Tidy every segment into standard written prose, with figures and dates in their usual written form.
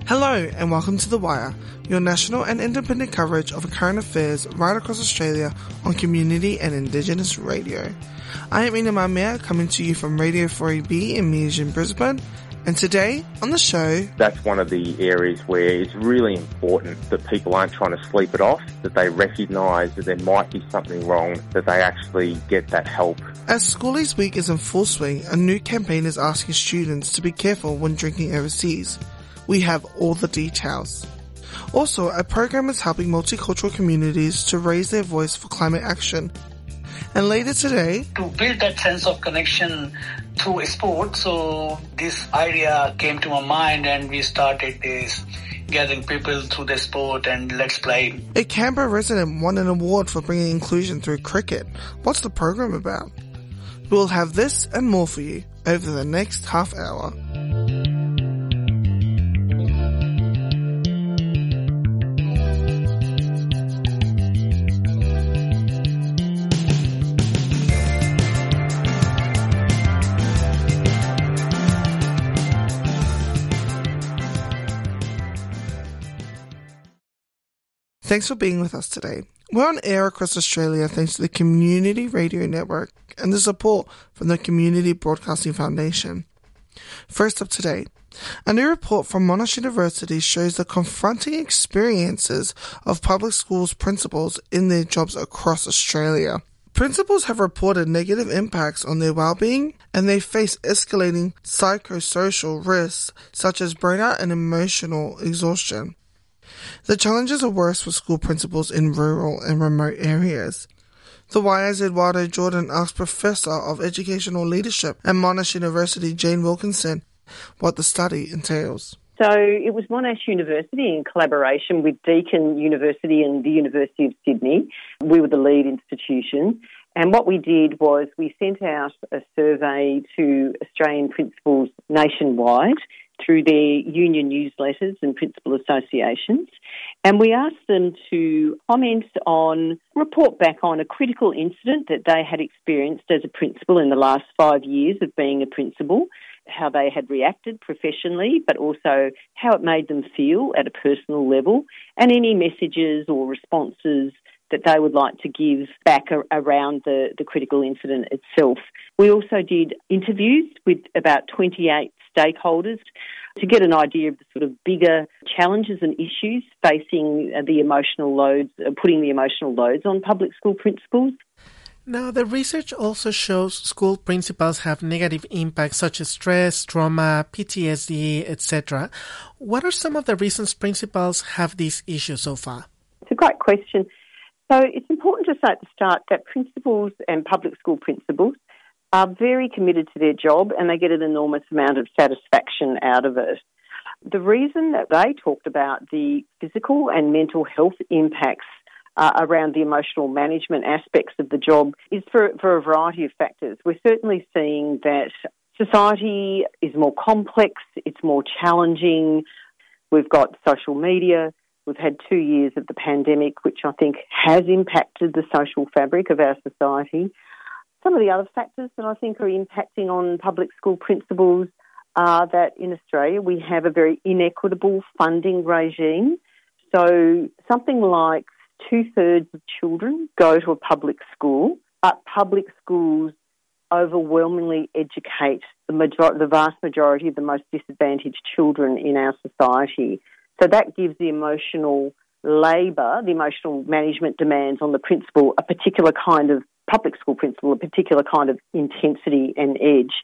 Hello and welcome to The Wire, your national and independent coverage of current affairs right across Australia on community and Indigenous radio. I am Ina Mamea, coming to you from Radio 4EB in Mears in Brisbane, and today on the show... That's one of the areas where it's really important that people aren't trying to sleep it off, that they recognise that there might be something wrong, that they actually get that help. As Schoolies Week is in full swing, a new campaign is asking students to be careful when drinking overseas. We have all the details. Also, a program is helping multicultural communities to raise their voice for climate action. And later today... To build that sense of connection through sport, so this idea came to my mind and we started this gathering people through the sport and let's play. A Canberra resident won an award for bringing inclusion through cricket. What's the program about? We'll have this and more for you over the next half hour. Thanks for being with us today. We're on air across Australia thanks to the Community Radio Network and the support from the Community Broadcasting Foundation. First up today, a new report from Monash University shows the confronting experiences of public schools principals in their jobs across Australia. Principals have reported negative impacts on their well-being and they face escalating psychosocial risks such as burnout and emotional exhaustion. The challenges are worse for school principals in rural and remote areas. The Wire's Eduardo Jordan asked Professor of Educational Leadership at Monash University, Jane Wilkinson, what the study entails. So it was Monash University in collaboration with Deakin University and the University of Sydney. We were the lead institution. And what we did was we sent out a survey to Australian principals nationwide through their union newsletters and principal associations. And we asked them to report back on a critical incident that they had experienced as a principal in the last 5 years of being a principal, how they had reacted professionally, but also how it made them feel at a personal level, and any messages or responses that they would like to give back around the critical incident itself. We also did interviews with about 28 stakeholders to get an idea of the sort of bigger challenges and issues facing the emotional loads, putting the emotional loads on public school principals. Now, the research also shows school principals have negative impacts such as stress, trauma, PTSD, etc. What are some of the reasons principals have these issues so far? It's a great question. So it's important to say at the start that principals and public school principals are very committed to their job and they get an enormous amount of satisfaction out of it. The reason that they talked about the physical and mental health impacts around the emotional management aspects of the job is for a variety of factors. We're certainly seeing that society is more complex, it's more challenging. We've got social media. We've had 2 years of the pandemic, which I think has impacted the social fabric of our society. Some of the other factors that I think are impacting on public school principals are that in Australia we have a very inequitable funding regime. So something like 2/3 of children go to a public school, but public schools overwhelmingly educate the vast majority of the most disadvantaged children in our society. So that gives the emotional labour, the emotional management demands on the principal, a particular kind of public school principal, a particular kind of intensity and edge.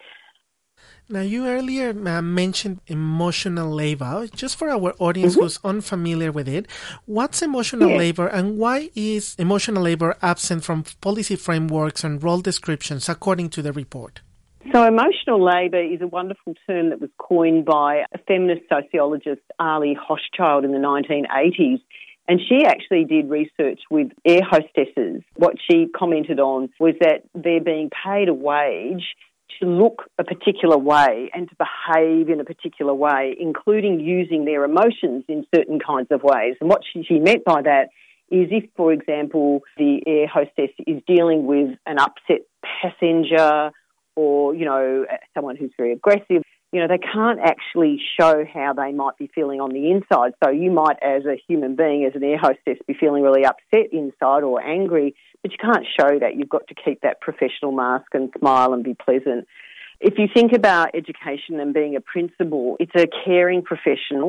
Now, you earlier mentioned emotional labor. Just for our audience who's unfamiliar with it, what's emotional labor and why is emotional labor absent from policy frameworks and role descriptions according to the report? So emotional labour is a wonderful term that was coined by a feminist sociologist, Arlie Hochschild, in the 1980s. And she actually did research with air hostesses. What she commented on was that they're being paid a wage to look a particular way and to behave in a particular way, including using their emotions in certain kinds of ways. And what she meant by that is if, for example, the air hostess is dealing with an upset passenger or, someone who's very aggressive, they can't actually show how they might be feeling on the inside. So you might, as a human being, as an air hostess, be feeling really upset inside or angry, but you can't show that. You've got to keep that professional mask and smile and be pleasant. If you think about education and being a principal, it's a caring profession,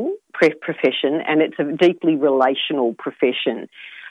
and it's a deeply relational profession.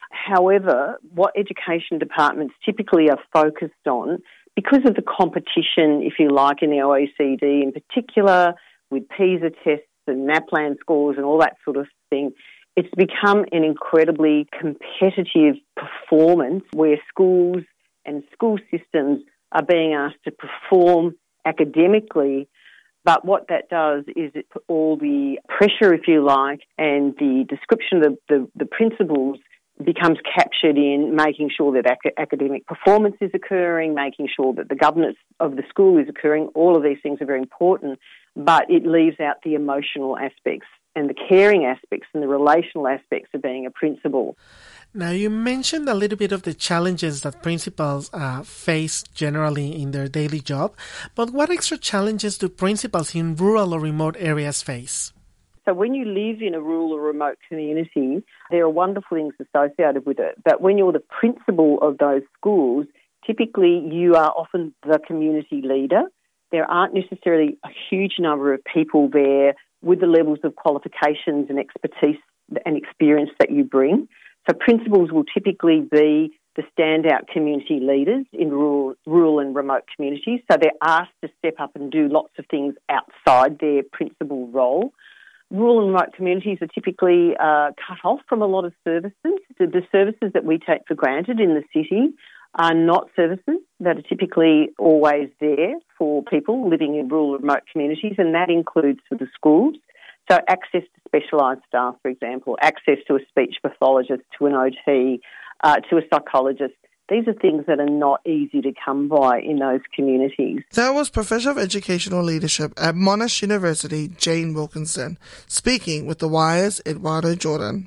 However, what education departments typically are focused on, because of the competition, if you like, in the OECD in particular, with PISA tests and NAPLAN scores and all that sort of thing, it's become an incredibly competitive performance where schools and school systems are being asked to perform academically. But what that does is it put all the pressure, if you like, and the description of the principals becomes captured in making sure that academic performance is occurring, making sure that the governance of the school is occurring. All of these things are very important, but it leaves out the emotional aspects and the caring aspects and the relational aspects of being a principal. Now, you mentioned a little bit of the challenges that principals face generally in their daily job, but what extra challenges do principals in rural or remote areas face? So when you live in a rural or remote community, there are wonderful things associated with it. But when you're the principal of those schools, typically you are often the community leader. There aren't necessarily a huge number of people there with the levels of qualifications and expertise and experience that you bring. So principals will typically be the standout community leaders in rural and remote communities. So they're asked to step up and do lots of things outside their principal role. Rural and remote communities are typically cut off from a lot of services. The services that we take for granted in the city are not services that are typically always there for people living in rural and remote communities, and that includes for the schools. So access to specialised staff, for example, access to a speech pathologist, to an OT, to a psychologist. These are things that are not easy to come by in those communities. That was Professor of Educational Leadership at Monash University, Jane Wilkinson, speaking with The Wire's Eduardo Jordan.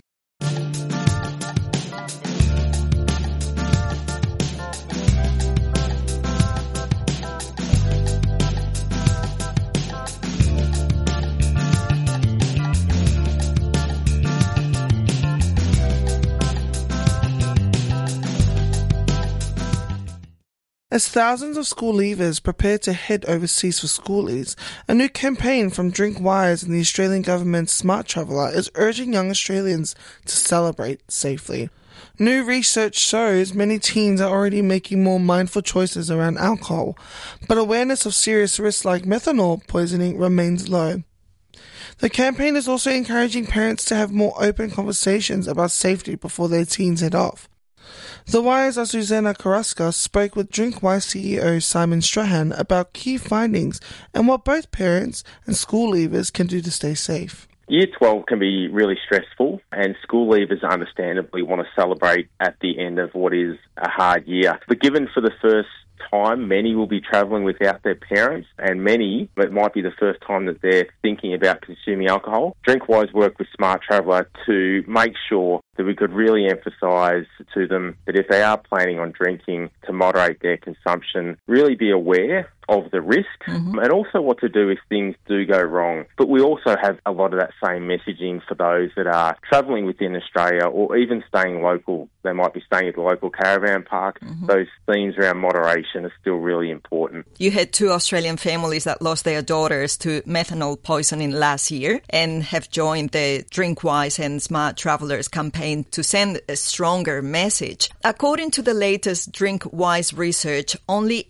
As thousands of school leavers prepare to head overseas for schoolies, a new campaign from Drinkwise and the Australian government's Smart Traveller is urging young Australians to celebrate safely. New research shows many teens are already making more mindful choices around alcohol, but awareness of serious risks like methanol poisoning remains low. The campaign is also encouraging parents to have more open conversations about safety before their teens head off. The Wire's Susanna Carrasco spoke with Drinkwise CEO Simon Strahan about key findings and what both parents and school leavers can do to stay safe. Year 12 can be really stressful, and school leavers understandably want to celebrate at the end of what is a hard year. But given for the first time, many will be travelling without their parents, and many, it might be the first time that they're thinking about consuming alcohol. Drinkwise worked with Smart Traveller to make sure that we could really emphasise to them that if they are planning on drinking, to moderate their consumption, really be aware of the risks and also what to do if things do go wrong. But we also have a lot of that same messaging for those that are travelling within Australia or even staying local. They might be staying at the local caravan park. Those themes around moderation are still really important. You had 2 Australian families that lost their daughters to methanol poisoning last year and have joined the Drinkwise and Smart Travellers campaign to send a stronger message. According to the latest Drinkwise research, only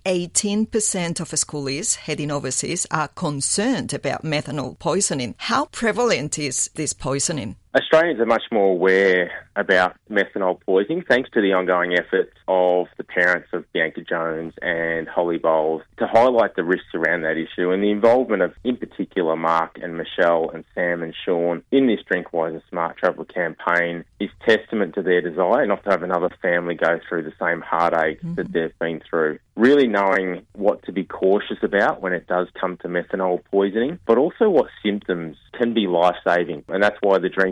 18% of schoolies heading overseas are concerned about methanol poisoning. How prevalent is this poisoning? Australians are much more aware about methanol poisoning thanks to the ongoing efforts of the parents of Bianca Jones and Holly Bowles to highlight the risks around that issue, and the involvement of, in particular, Mark and Michelle and Sam and Sean in this Drinkwise and Smart Travel campaign is testament to their desire not to have another family go through the same heartache that they've been through. Really knowing what to be cautious about when it does come to methanol poisoning, but also what symptoms can be life-saving, and that's why the Drinkwise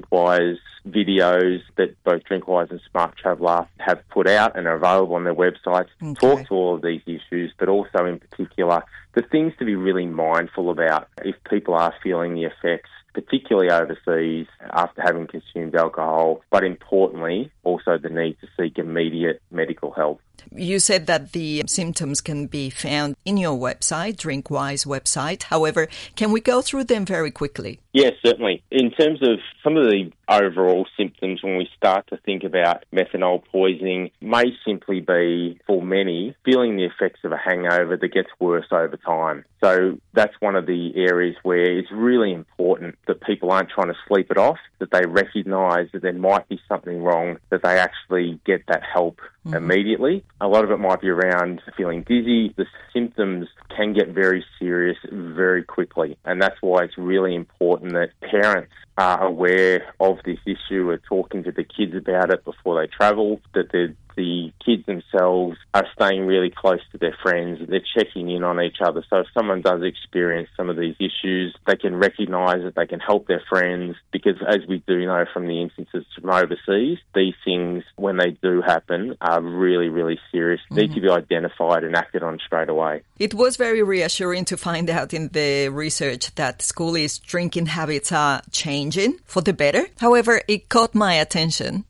Drinkwise videos that both Drinkwise and Smart Traveller have put out and are available on their websites talk to all of these issues, but also in particular the things to be really mindful about if people are feeling the effects, particularly overseas after having consumed alcohol, but importantly also the need to seek immediate medical help. You said that the symptoms can be found in your website, Drinkwise website. However, can we go through them very quickly? Yes, certainly. In terms of some of the overall symptoms, when we start to think about methanol poisoning, may simply be, for many, feeling the effects of a hangover that gets worse over time. So that's one of the areas where it's really important that people aren't trying to sleep it off, that they recognise that there might be something wrong, that they actually get that help immediately. A lot of it might be around feeling dizzy. The symptoms can get very serious very quickly, and that's why it's really important that parents are aware of this issue, are talking to the kids about it before they travel, that the kids themselves are staying really close to their friends, they're checking in on each other. So if someone does experience some of these issues, they can recognise it, they can help their friends, because as we do know from the instances from overseas, these things, when they do happen, are really, really serious, need to be identified and acted on straight away. It was very reassuring to find out in the research that schoolies' drinking habits are changing for the better. However, it caught my attention.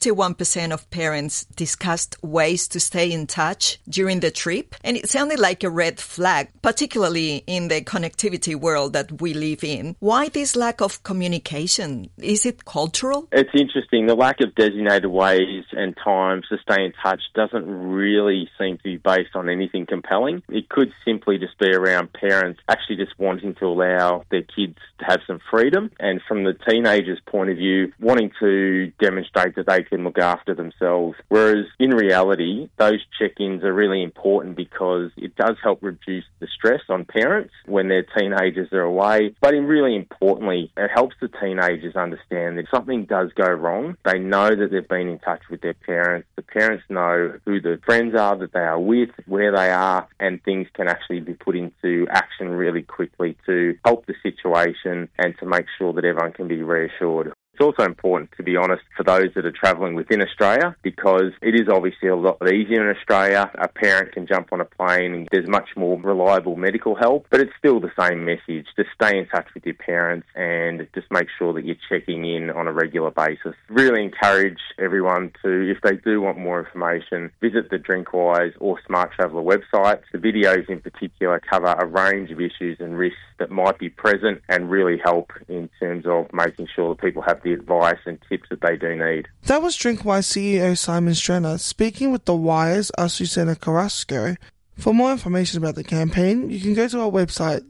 51% of parents discussed ways to stay in touch during the trip, and it sounded like a red flag, particularly in the connectivity world that we live in. Why this lack of communication? Is it cultural? It's interesting. The lack of designated ways and times to stay in touch doesn't really seem to be based on anything compelling. It could simply just be around parents actually just wanting to allow their kids to have some freedom, and from the teenagers' point of view, wanting to demonstrate that they can look after themselves. Whereas in reality, those check-ins are really important because it does help reduce the stress on parents when their teenagers are away. But really importantly, it helps the teenagers understand that if something does go wrong, they know that they've been in touch with their parents. The parents know who the friends are that they are with, where they are, and things can actually be put into action really quickly to help the situation and to make sure that everyone can be reassured. It's also important, to be honest, for those that are travelling within Australia, because it is obviously a lot easier in Australia. A parent can jump on a plane and there's much more reliable medical help, but it's still the same message. Just stay in touch with your parents and just make sure that you're checking in on a regular basis. Really encourage everyone to, if they do want more information, visit the Drinkwise or Smart Traveller websites. The videos in particular cover a range of issues and risks that might be present and really help in terms of making sure that people have the advice and tips that they do need. That was Drinkwise CEO Simon Strenner speaking with The Wire's Azucena Carrasco. For more information about the campaign, you can go to our website,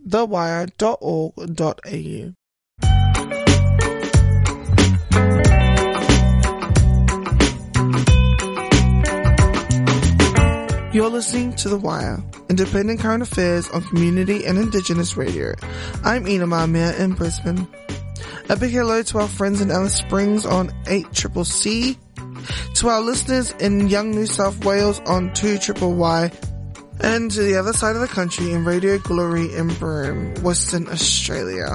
thewire.org.au. You're listening to The Wire, independent current affairs on community and Indigenous radio. I'm Ina Marmia in Brisbane. A big hello to our friends in Alice Springs on 8CCC, to our listeners in Young New South Wales on 2YYY, and to the other side of the country in Radio Glory in Broome, Western Australia.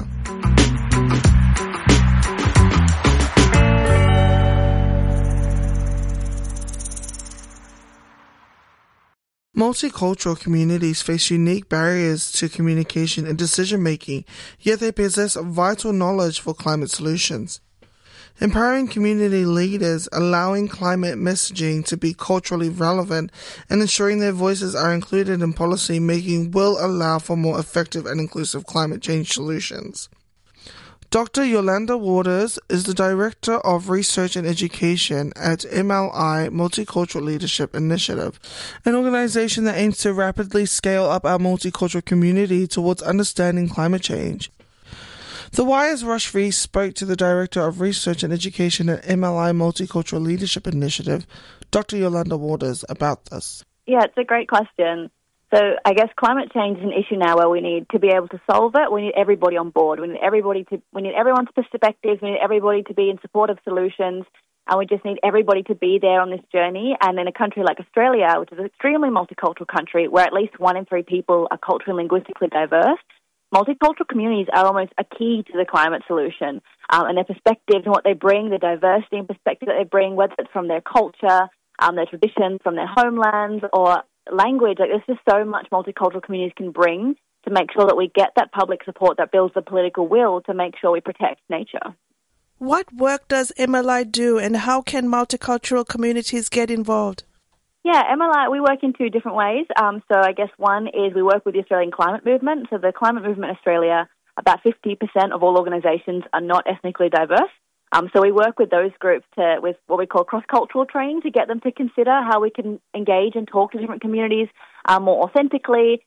Multicultural communities face unique barriers to communication and decision-making, yet they possess vital knowledge for climate solutions. Empowering community leaders, allowing climate messaging to be culturally relevant, and ensuring their voices are included in policy making will allow for more effective and inclusive climate change solutions. Dr. Yolanda Waters is the Director of Research and Education at MLI Multicultural Leadership Initiative, an organization that aims to rapidly scale up our multicultural community towards understanding climate change. The Wire's Rush Reese spoke to the Director of Research and Education at MLI Multicultural Leadership Initiative, Dr. Yolanda Waters, about this. Yeah, it's a great question. So I guess climate change is an issue now where we need to be able to solve it. We need everybody on board. We need everyone's perspectives. We need everybody to be in support of solutions. And we just need everybody to be there on this journey. And in a country like Australia, which is an extremely multicultural country, where at least 1 in 3 people are culturally and linguistically diverse, multicultural communities are almost a key to the climate solution, and their perspectives and what they bring, the diversity and perspective that they bring, whether it's from their culture, their traditions, from their homelands or language. Like, there's just so much multicultural communities can bring to make sure that we get that public support that builds the political will to make sure we protect nature. What work does MLI do, and how can multicultural communities get involved? Yeah, MLI, we work in two different ways. So I guess one is we work with the Australian Climate Movement. So the Climate Movement in Australia, about 50% of all organisations are not ethnically diverse. So we work with those groups with what we call cross-cultural training to get them to consider how we can engage and talk to different communities more authentically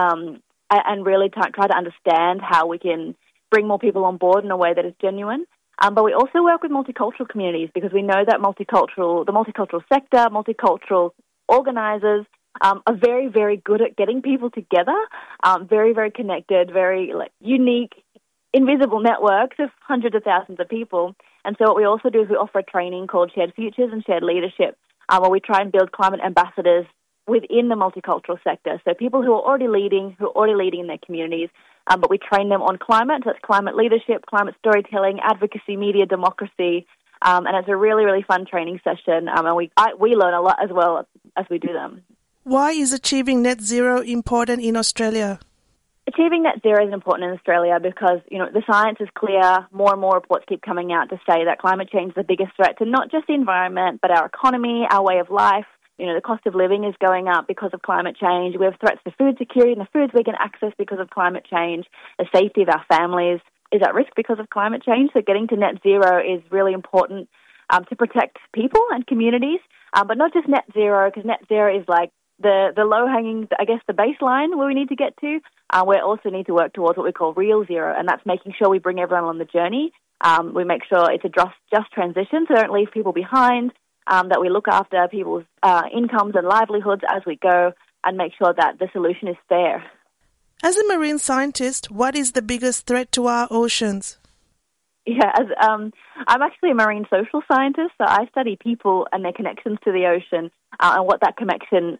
and really try to understand how we can bring more people on board in a way that is genuine. But we also work with multicultural communities because we know that the multicultural sector, multicultural organisers are very, very good at getting people together, very, very connected, very unique, invisible networks of hundreds of thousands of people. And so what we also do is we offer a training called Shared Futures and Shared Leadership, where we try and build climate ambassadors within the multicultural sector. So people who are already leading in their communities, but we train them on climate. So it's climate leadership, climate storytelling, advocacy, media, democracy, and it's a really, really fun training session. And we learn a lot as well as we do them. Why is achieving net zero important in Australia? Achieving net zero is important in Australia because, the science is clear. More and more reports keep coming out to say that climate change is the biggest threat to not just the environment, but our economy, our way of life. The cost of living is going up because of climate change. We have threats to food security and the foods we can access because of climate change. The safety of our families is at risk because of climate change. So getting to net zero is really important to protect people and communities, but not just net zero, because net zero is like the low-hanging, I guess, the baseline where we need to get to. We also need to work towards what we call real zero, and that's making sure we bring everyone on the journey. We make sure it's a just transition, so don't leave people behind, that we look after people's incomes and livelihoods as we go, and make sure that the solution is fair. As a marine scientist, what is the biggest threat to our oceans? Yeah, I'm actually a marine social scientist, so I study people and their connections to the ocean and what that connection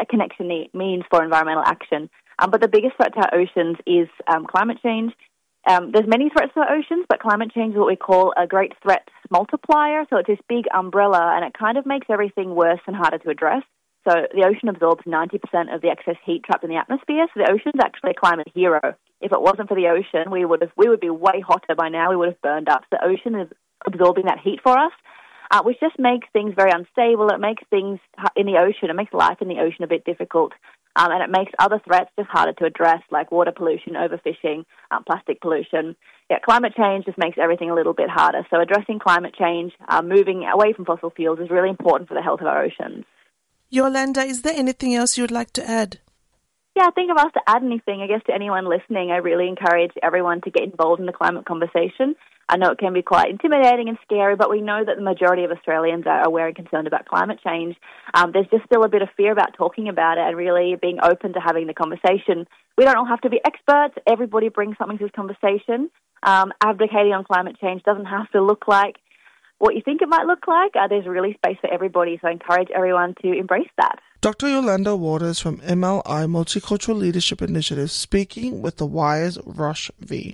means for environmental action. But the biggest threat to our oceans is climate change. There's many threats to our oceans, but climate change is what we call a great threat multiplier. So it's this big umbrella, and it kind of makes everything worse and harder to address. So the ocean absorbs 90% of the excess heat trapped in the atmosphere. So the ocean's actually a climate hero. If it wasn't for the ocean, we would be way hotter by now. We would have burned up. So the ocean is absorbing that heat for us, which just makes things very unstable. It makes things in the ocean, it makes life in the ocean a bit difficult. And it makes other threats just harder to address, like water pollution, overfishing, plastic pollution. Yeah, climate change just makes everything a little bit harder. So addressing climate change, moving away from fossil fuels is really important for the health of our oceans. Yolanda, is there anything else you'd like to add? Yeah, I think if I was to add anything, I guess to anyone listening, I really encourage everyone to get involved in the climate conversation. I know it can be quite intimidating and scary, but we know that the majority of Australians are aware and concerned about climate change. There's just still a bit of fear about talking about it and really being open to having the conversation. We don't all have to be experts. Everybody brings something to this conversation. Advocating on climate change doesn't have to look like what you think it might look like. There's really space for everybody, so I encourage everyone to embrace that. Dr. Yolanda Waters from MLI Multicultural Leadership Initiative speaking with The Wire's Rosh V.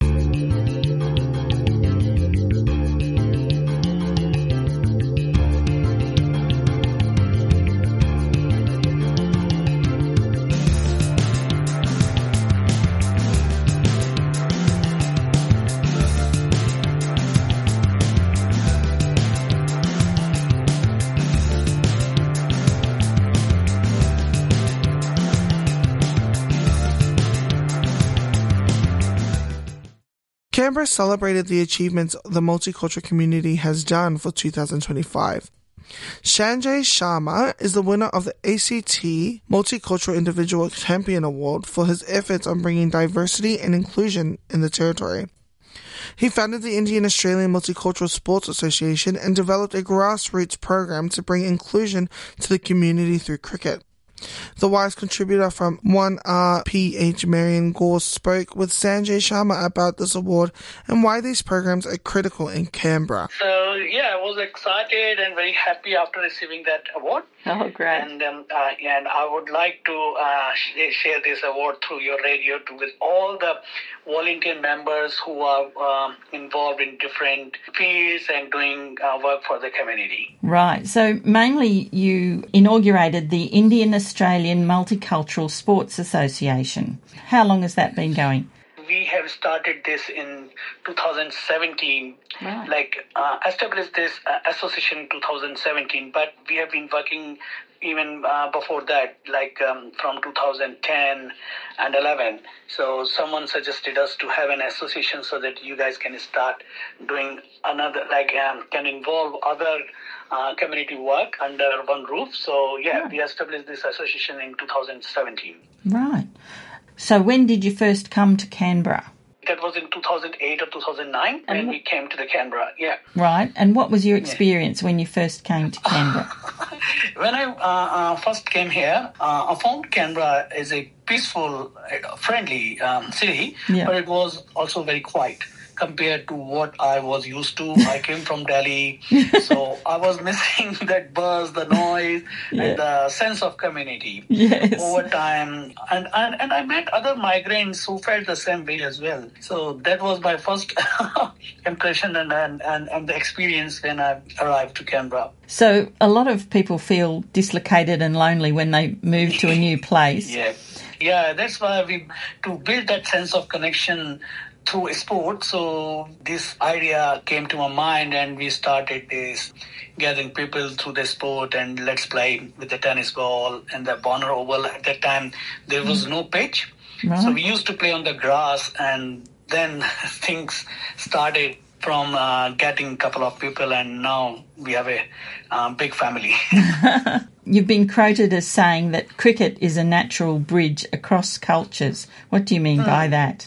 Canberra celebrated the achievements the multicultural community has done for 2025. Sanjay Sharma is the winner of the ACT Multicultural Individual Champion Award for his efforts on bringing diversity and inclusion in the territory. He founded the Indian Australian Multicultural Sports Association and developed a grassroots program to bring inclusion to the community through cricket. The Wise contributor from 1RPH, Marion Gore, spoke with Sanjay Sharma about this award and why these programs are critical in Canberra. So, I was excited and very happy after receiving that award. Oh, great. And I would like to share this award through your radio with all the volunteer members who are involved in different fields and doing work for the community. Right. So mainly you inaugurated the Indian Australian Multicultural Sports Association. How long has that been going? We have started this in 2017, established this association in 2017, but we have been working even before that, from 2010 and 11. So someone suggested us to have an association so that you guys can start doing another, can involve other community work under one roof. So, we established this association in 2017. Right. So when did you first come to Canberra? That was in 2008 or 2009 when we came to the Canberra, Right. And what was your experience when you first came to Canberra? When I first came here, I found Canberra is a peaceful, friendly city, but it was also very quiet compared to what I was used to. I came from Delhi, so I was missing that buzz, the noise, and the sense of community over time. And I met other migrants who felt the same way as well. So that was my first impression and the experience when I arrived to Canberra. So a lot of people feel dislocated and lonely when they move to a new place. Yeah, that's why to build that sense of connection through sport. So this idea came to my mind and we started this gathering people through the sport and let's play with the tennis ball and the Bonner Oval. At that time, there was no pitch. Right. So we used to play on the grass and then things started from getting a couple of people and now we have a big family. You've been quoted as saying that cricket is a natural bridge across cultures. What do you mean by that?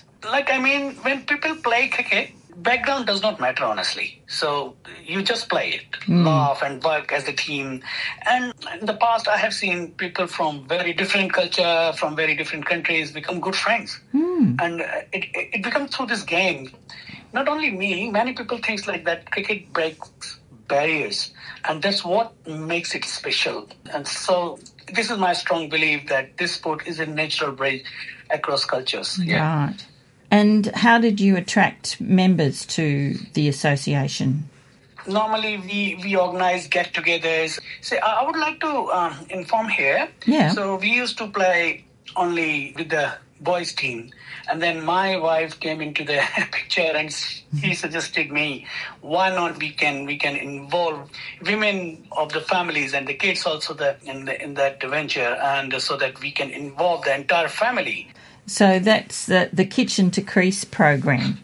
When people play cricket, background does not matter, honestly. So you just play it, laugh and work as a team. And in the past, I have seen people from very different culture, from very different countries become good friends. And it becomes through this game. Not only me, many people think like that cricket breaks barriers. And that's what makes it special. And so this is my strong belief that this sport is a natural bridge across cultures. Right. And how did you attract members to the association? Normally, we organize get-togethers. So I would like to inform here. So we used to play only with the boys' team. And then my wife came into the picture and he suggested me, why not we can involve women of the families and the kids also in that venture, and so that we can involve the entire family. So that's the Kitchen to Crease program.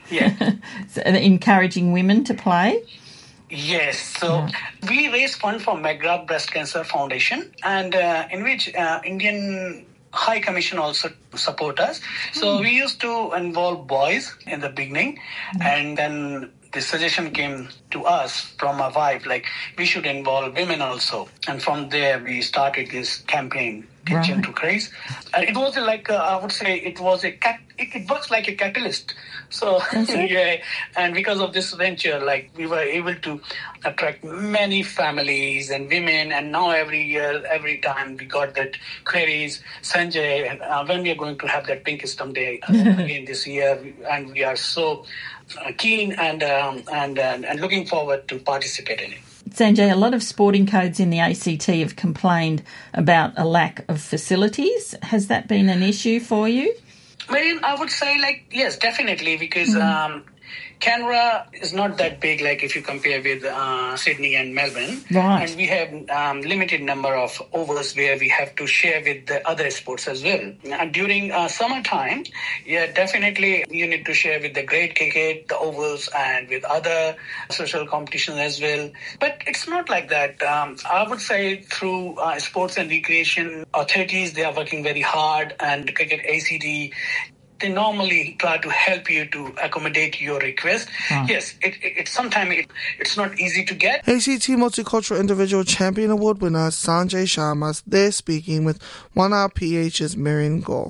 So encouraging women to play? Yes. So we raise fund for McGrath Breast Cancer Foundation, and in which Indian High Commission also support us. So we used to involve boys in the beginning, and then the suggestion came to us from my wife, we should involve women also. And from there, we started this campaign, Kitchen to Crease. And it was I would say it was it works like a catalyst. So, and because of this venture, we were able to attract many families and women. And now every year, every time we got that queries, Sanjay, when we are going to have that Pink Stump Day again this year, and we are so keen and looking forward to participate in it. Sanjay, a lot of sporting codes in the ACT have complained about a lack of facilities. Has that been an issue for you? Well, I would say, yes, definitely, because Canberra is not that big, if you compare with Sydney and Melbourne. Right. And we have limited number of overs where we have to share with the other sports as well. And during summertime, definitely you need to share with the grade cricket, the overs, and with other social competitions as well. But it's not like that. I would say through sports and recreation authorities, they are working very hard, and cricket ACT they normally try to help you to accommodate your request. Yes, sometimes it's not easy to get. ACT Multicultural Individual Champion Award winner Sanjay Sharma there speaking with 1RPH's Miriam Gore.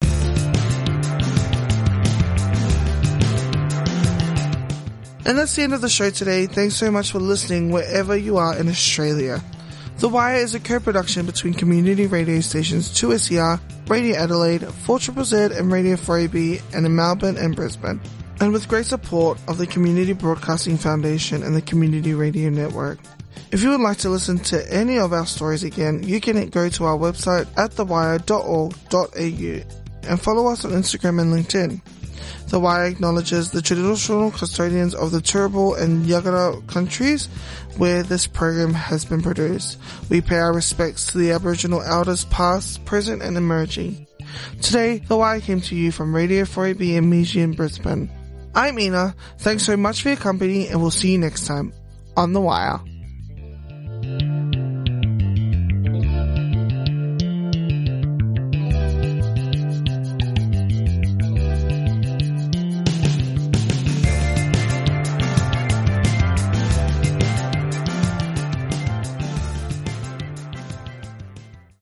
And that's the end of the show today. Thanks so much for listening wherever you are in Australia. The Wire is a co-production between community radio stations 2SER, Radio Adelaide, 4ZZZ and Radio 4AB, and in Melbourne and Brisbane, and with great support of the Community Broadcasting Foundation and the Community Radio Network. If you would like to listen to any of our stories again, you can go to our website at thewire.org.au and follow us on Instagram and LinkedIn. The Wire acknowledges the traditional custodians of the Turrbal and Yagara countries where this program has been produced. We pay our respects to the Aboriginal elders past, present and emerging. Today, The Wire came to you from Radio 4AB in Meiji in Brisbane. I'm Ina. Thanks so much for your company and we'll see you next time on The Wire.